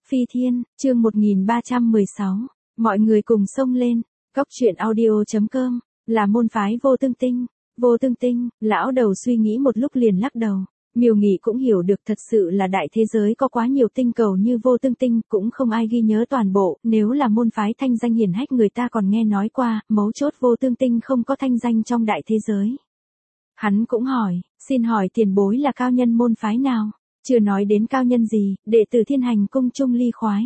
Phi Thiên, chương 1316. Mọi người cùng xông lên. Cóc truyện audio.com. Là môn phái vô tương tinh. Vô tương tinh, lão đầu suy nghĩ một lúc liền lắc đầu. Miêu Nghị cũng hiểu được thật sự là đại thế giới có quá nhiều tinh cầu như vô tương tinh, cũng không ai ghi nhớ toàn bộ, nếu là môn phái thanh danh hiển hách người ta còn nghe nói qua, mấu chốt vô tương tinh không có thanh danh trong đại thế giới. Hắn cũng hỏi, xin hỏi tiền bối là cao nhân môn phái nào? Chưa nói đến cao nhân gì, đệ tử Thiên Hành Cung Trung Ly khoái.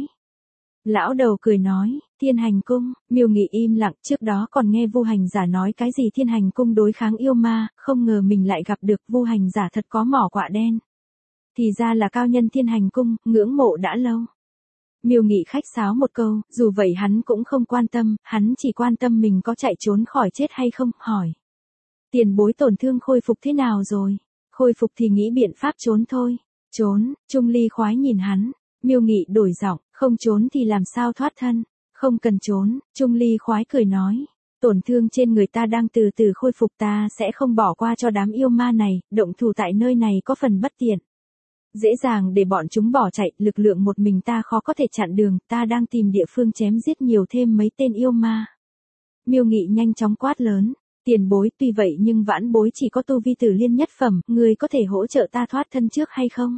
Lão đầu cười nói, Thiên Hành Cung. Miêu Nghị im lặng, trước đó còn nghe Vu Hành Giả nói cái gì Thiên Hành Cung đối kháng yêu ma, không ngờ mình lại gặp được Vu Hành Giả thật có mỏ quạ đen. Thì ra là cao nhân Thiên Hành Cung, ngưỡng mộ đã lâu. Miêu Nghị khách sáo một câu, dù vậy hắn cũng không quan tâm, hắn chỉ quan tâm mình có chạy trốn khỏi chết hay không, hỏi. Tiền bối tổn thương khôi phục thế nào rồi? Khôi phục thì nghĩ biện pháp trốn thôi. Trốn, Trung Ly khoái nhìn hắn. Miêu Nghị đổi giọng, không trốn thì làm sao thoát thân? Không cần trốn, Trung Ly khoái cười nói. Tổn thương trên người ta đang từ từ khôi phục, ta sẽ không bỏ qua cho đám yêu ma này, động thủ tại nơi này có phần bất tiện. Dễ dàng để bọn chúng bỏ chạy, lực lượng một mình ta khó có thể chặn đường, ta đang tìm địa phương chém giết nhiều thêm mấy tên yêu ma. Miêu Nghị nhanh chóng quát lớn. Tiền bối, tuy vậy nhưng vãn bối chỉ có tu vi tử liên nhất phẩm, người có thể hỗ trợ ta thoát thân trước hay không?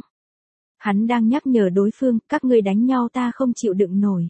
Hắn đang nhắc nhở đối phương, các ngươi đánh nhau ta không chịu đựng nổi.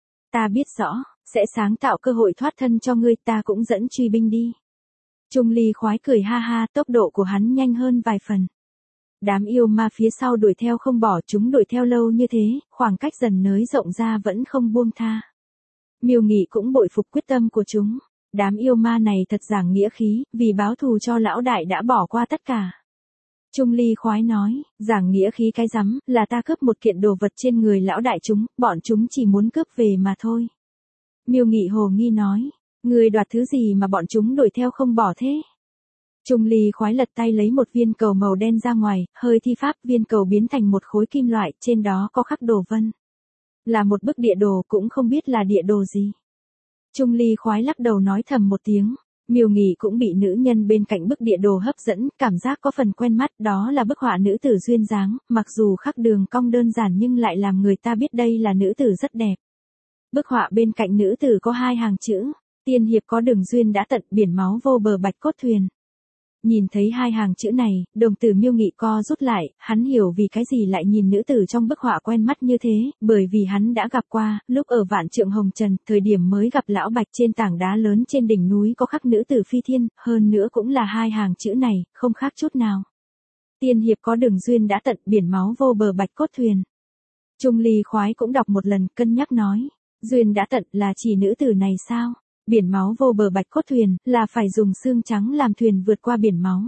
Ta biết rõ, sẽ sáng tạo cơ hội thoát thân cho ngươi, ta cũng dẫn truy binh đi. Trung Ly khoái cười ha ha, tốc độ của hắn nhanh hơn vài phần. Đám yêu ma phía sau đuổi theo không bỏ, chúng đuổi theo lâu như thế, khoảng cách dần nới rộng ra vẫn không buông tha. Miêu Nghị cũng bội phục quyết tâm của chúng. Đám yêu ma này thật giảng nghĩa khí, vì báo thù cho lão đại đã bỏ qua tất cả. Trung Ly khoái nói, giảng nghĩa khí cái rắm, là ta cướp một kiện đồ vật trên người lão đại chúng, bọn chúng chỉ muốn cướp về mà thôi. Miêu Nghị hồ nghi nói, người đoạt thứ gì mà bọn chúng đuổi theo không bỏ thế? Trung Ly khoái lật tay lấy một viên cầu màu đen ra ngoài, hơi thi pháp viên cầu biến thành một khối kim loại, trên đó có khắc đồ vân. Là một bức địa đồ, cũng không biết là địa đồ gì. Trung Ly khoái lắc đầu nói thầm một tiếng. Miêu Nghị cũng bị nữ nhân bên cạnh bức địa đồ hấp dẫn, cảm giác có phần quen mắt, đó là bức họa nữ tử duyên dáng, mặc dù khắc đường cong đơn giản nhưng lại làm người ta biết đây là nữ tử rất đẹp. Bức họa bên cạnh nữ tử có hai hàng chữ, tiên hiệp có đường duyên đã tận, biển máu vô bờ bạch cốt thuyền. Nhìn thấy hai hàng chữ này, đồng tử Miêu Nghị co rút lại, hắn hiểu vì cái gì lại nhìn nữ tử trong bức họa quen mắt như thế, bởi vì hắn đã gặp qua, lúc ở Vạn Trượng Hồng Trần, thời điểm mới gặp lão Bạch trên tảng đá lớn trên đỉnh núi có khắc nữ tử Phi Thiên, hơn nữa cũng là hai hàng chữ này, không khác chút nào. Tiên hiệp có đường duyên đã tận, biển máu vô bờ bạch cốt thuyền. Trung Ly khoái cũng đọc một lần, cân nhắc nói, duyên đã tận là chỉ nữ tử này sao? Biển máu vô bờ bạch cốt thuyền, là phải dùng xương trắng làm thuyền vượt qua biển máu.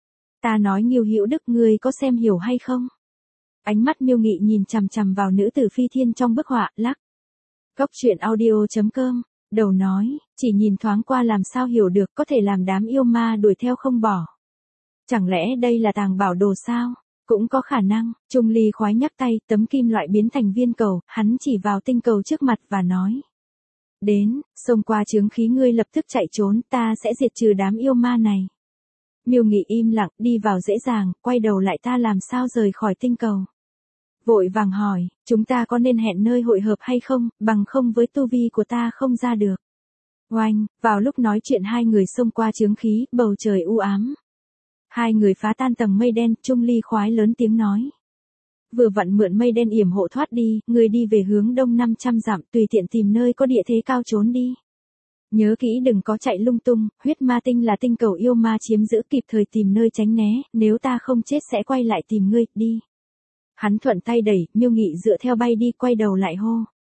Ta nói Nghiêu Hữu Đức, ngươi có xem hiểu hay không? Ánh mắt Miêu Nghị nhìn chằm chằm vào nữ tử Phi Thiên trong bức họa, lắc. Cóc truyện audio.com, đầu nói, chỉ nhìn thoáng qua làm sao hiểu được, có thể làm đám yêu ma đuổi theo không bỏ. Chẳng lẽ đây là tàng bảo đồ sao? Cũng có khả năng. Trung Ly khoái nhắc tay, tấm kim loại biến thành viên cầu, hắn chỉ vào tinh cầu trước mặt và nói. Đến, xông qua chướng khí ngươi lập tức chạy trốn, ta sẽ diệt trừ đám yêu ma này. Miêu Nghị im lặng, đi vào dễ dàng, quay đầu lại ta làm sao rời khỏi tinh cầu. Vội vàng hỏi, chúng ta có nên hẹn nơi hội hợp hay không, bằng không với tu vi của ta không ra được. Oanh, vào lúc nói chuyện hai người xông qua chướng khí, bầu trời u ám. Hai người phá tan tầng mây đen, Trung Ly khoái lớn tiếng nói. Vừa vặn mượn mây đen yểm hộ thoát đi, người đi về hướng đông 500 dặm, tùy tiện tìm nơi có địa thế cao trốn đi. Nhớ kỹ đừng có chạy lung tung, huyết ma tinh là tinh cầu yêu ma chiếm giữ, kịp thời tìm nơi tránh né, nếu ta không chết sẽ quay lại tìm ngươi, đi. Hắn thuận tay đẩy, Miêu Nghị dựa theo bay đi, quay đầu lại hô.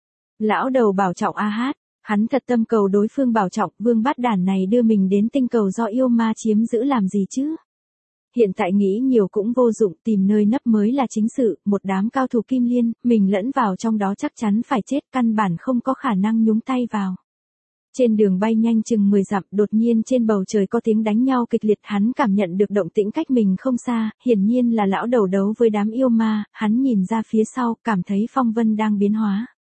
Lão đầu bảo trọng a hát, hắn thật tâm cầu đối phương bảo trọng, vương bát đản này đưa mình đến tinh cầu do yêu ma chiếm giữ làm gì chứ? Hiện tại nghĩ nhiều cũng vô dụng, tìm nơi nấp mới là chính sự, một đám cao thủ kim liên, mình lẫn vào trong đó chắc chắn phải chết, căn bản không có khả năng nhúng tay vào. Trên đường bay nhanh chừng 10 dặm, đột nhiên trên bầu trời có tiếng đánh nhau kịch liệt, hắn cảm nhận được động tĩnh cách mình không xa, hiển nhiên là lão đầu đấu với đám yêu ma, hắn nhìn ra phía sau, cảm thấy phong vân đang biến hóa.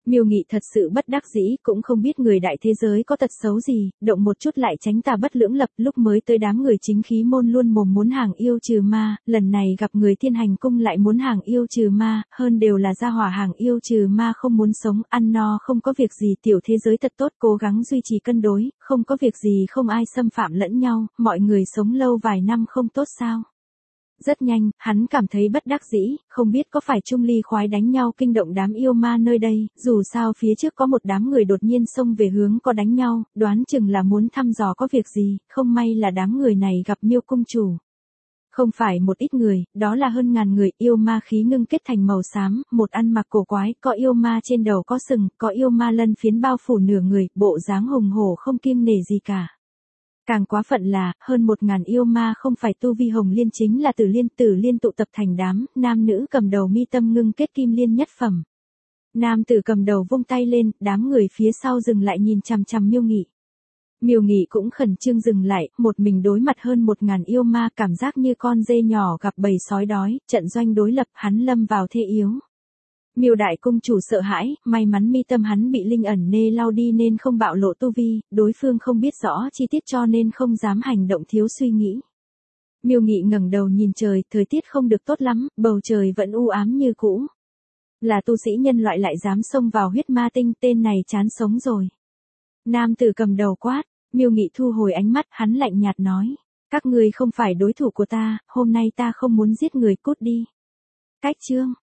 Miêu Nghị thật sự bất đắc dĩ, cũng không biết người đại thế giới có tật xấu gì, động một chút lại tránh tà bất lưỡng lập, lúc mới tới đám người chính khí môn luôn mồm muốn hàng yêu trừ ma, lần này gặp người thiên hành cung lại muốn hàng yêu trừ ma, hơn đều là gia hỏa hàng yêu trừ ma không muốn sống, ăn no không có việc gì, tiểu thế giới thật tốt, cố gắng duy trì cân đối, không có việc gì, không ai xâm phạm lẫn nhau, mọi người sống lâu vài năm không tốt sao? Rất nhanh, hắn cảm thấy bất đắc dĩ, không biết có phải Trung Ly khoái đánh nhau kinh động đám yêu ma nơi đây, dù sao phía trước có một đám người đột nhiên xông về hướng có đánh nhau, đoán chừng là muốn thăm dò có việc gì, không may là đám người này gặp Miêu cung chủ. Không phải một ít người, đó là hơn ngàn người, yêu ma khí ngưng kết thành màu xám, một ăn mặc cổ quái, có yêu ma trên đầu có sừng, có yêu ma lân phiến bao phủ nửa người, bộ dáng hùng hổ không kiêng nể gì cả. Càng quá phận là, hơn 1000 yêu ma không phải tu vi hồng liên chính là tử liên tụ tập thành đám, nam nữ cầm đầu mi tâm ngưng kết kim liên nhất phẩm. Nam tử cầm đầu vung tay lên, đám người phía sau dừng lại nhìn chằm chằm Miêu Nghị. Miêu Nghị cũng khẩn trương dừng lại, một mình đối mặt hơn 1000 yêu ma, cảm giác như con dê nhỏ gặp bầy sói đói, trận doanh đối lập, hắn lâm vào thế yếu. Miêu đại cung chủ sợ hãi, may mắn mi tâm hắn bị linh ẩn nê lau đi nên không bạo lộ tu vi, đối phương không biết rõ chi tiết cho nên không dám hành động thiếu suy nghĩ. Miêu Nghị ngẩng đầu nhìn trời, thời tiết không được tốt lắm, bầu trời vẫn u ám như cũ. Là tu sĩ nhân loại lại dám xông vào huyết ma tinh, tên này chán sống rồi. Nam tử cầm đầu quát, Miêu Nghị thu hồi ánh mắt, hắn lạnh nhạt nói, các ngươi không phải đối thủ của ta, hôm nay ta không muốn giết người, cút đi. Cách chương